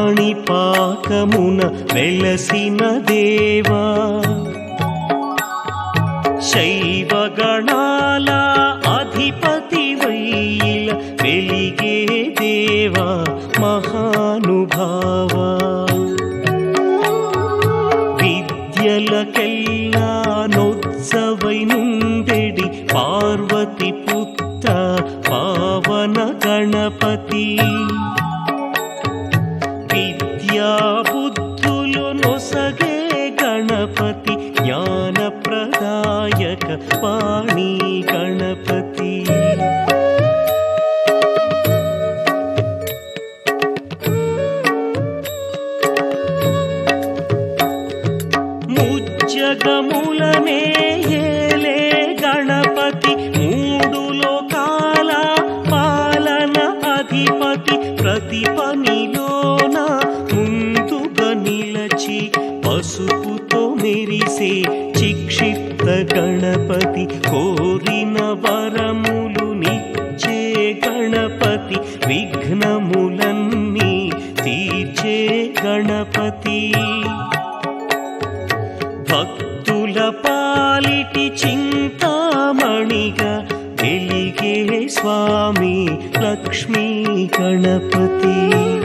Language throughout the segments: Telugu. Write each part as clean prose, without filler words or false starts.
కాణిపాకమున వెలసిన దేవా, శైవగణాల అధిపతి వైల వెలిగే దేవా మహానుభావా, విద్యలకెల్లా నొత్సవై నుండెడి పార్వతి పుత్ర పావన గణపతి, విద్యా బుద్ధులు నొసగే గణపతి జ్ఞాన ప్రదాయక పాణి గణపతి. ముజ్జగములనే ఏలే గణపతి, మూడు లోకాల పాలన అధిపతి, ప్రతి పనిలోన ముందుగా నిలచి పసుపుతో మెరిసే చిక్షిప్త గణపతి, కోరిన వరములు నిచ్చే గణపతి, విఘ్నములన్నీ తీర్చే గణపతి, భక్తుల పాలిటి చింతామణిగా వెలిగే స్వామి లక్ష్మీ గణపతి,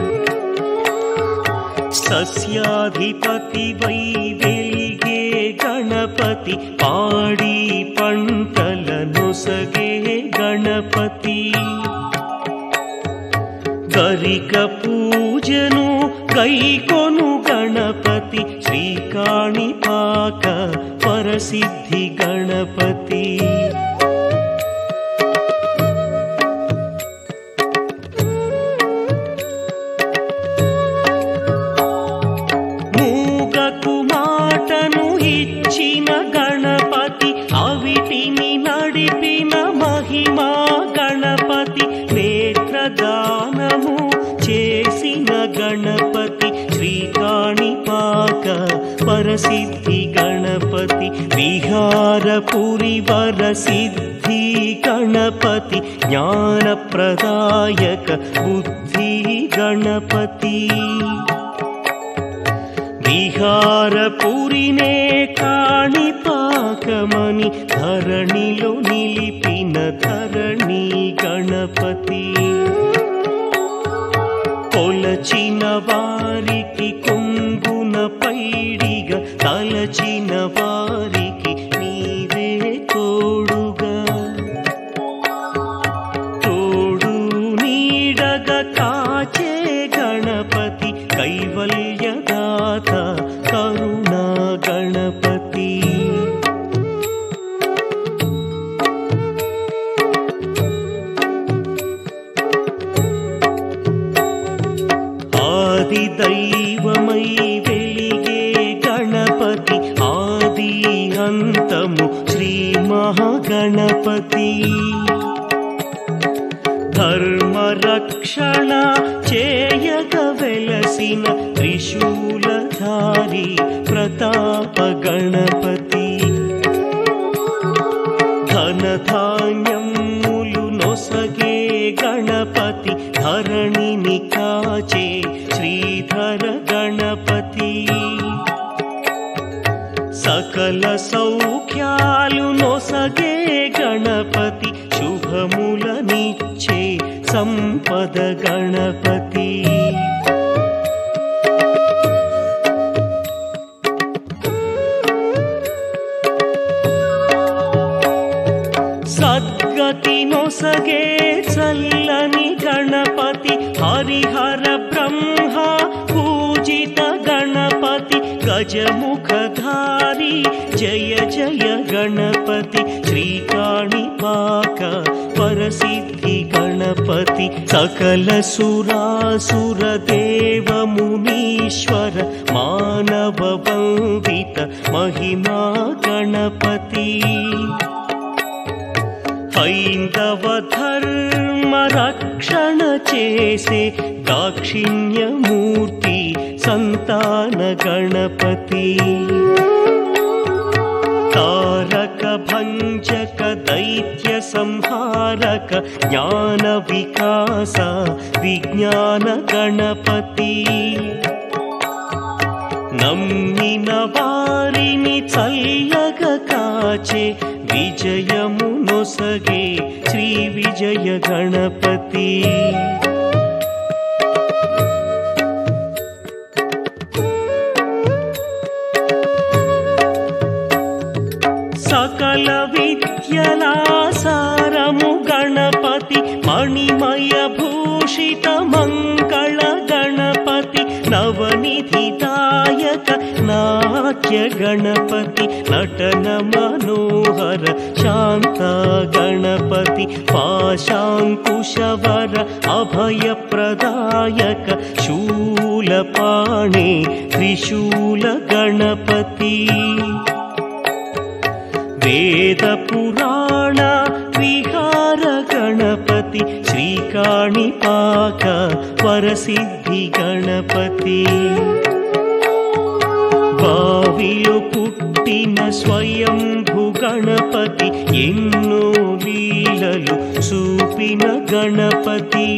సస్యాధిపతి వై వెలిగే గణపతి, పాడి పంటల నొసగే గణపతి, గరిక పూజను గైకొను గణపతి, శ్రీకాణిపాక పరసిద్ధి గణపతి, మూగకు మాటను ఇచ్చిన గణపతి, అవిటిని నడిపిన మహిమా గణపతి, నేత్రదానము చేసిన గణపతి, శ్రీకాణిపాక పరసిద్ధి గణపతి, విహారపురి వరసిద్ధి గణపతి, జ్ఞానప్రదాయక బుద్ధి గణపతి, విహారపురినే కాణిపాకమని ధరణిలో నిలిపిన ధరణి గణపతి, కొలచిన వారికి కొంగున పైడిగా, తలచిన వారికి నీవే తోడుగా, తోడు నీడగా కాచే గణపతి, కైవల్యదాత కరుణా గణపతి, ఆది దైవమై వెలిగే గణపతి, ఆది అంతము శ్రీ మహాగణపతి, ధర్మరక్షణ చేయగ వెలసిన త్రిశూలధారి ప్రతాప గణపతి, ధనధాన్యములు నొసగే గణపతి, ధరణిని కాచే శ్రీధర గణపతి, సకల సౌఖ్యాలు నొసగే గణపతి, శుభములనిచ్చే సంపద గణపతి, సద్గతి నొసగే చల్లని గణపతి, హరిహర బ్రహ్మ పూజిత గణపతి, గజముఖధారి జయ జయ గణపతి, శ్రీకాణిపాక పరసిద్ధి గణపతి, సకల సురాసుర దేవ మునీశ్వర మానవ వందిత మహిమా గణపతి, హైందవ ధర్మ రక్షణ చేసే దాక్షిణ్యమూర్తి సంతాన గణపతి, తారక భంజక దైవ दैत्य संहारक ज्ञान विकास विज्ञान गणपति నమ్మిన వారిని చల్లగా కాచే విజయము నొసగే శ్రీ విజయ గణపతి సకల విద్యల సారము గణపతి మణిమయ భూషిత మంగళ గణపతి నవనిధిదాయక నాట్య గణపతి నటన మనోహర శాంత గణపతి పాశాంకుశవర అభయ ప్రదాయక శూలపాణే త్రిశూల గణపతి వేద పురాణ విహార గణపతి శ్రీకాణిపాక వరసిద్ధి గణపతి బావిలో పుట్టిన స్వయంభు గణపతి ఎన్నో లీలలు చూపిన గణపతి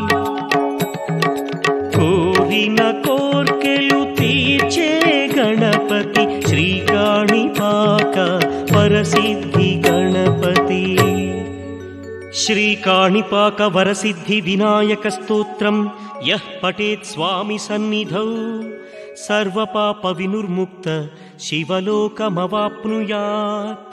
కోరిన కోర్కెలు తీర్చే గణపతి శ్రీకాణిపాక వరసిద్ధి గణపతి శ్రీకాణిపాక వరసిద్ధి వినాయక స్తోత్రం యః పఠేత్ స్వామి సన్నిధౌ సర్వపాప వినుర్ముక్త శివలోకమవాప్నుయాత్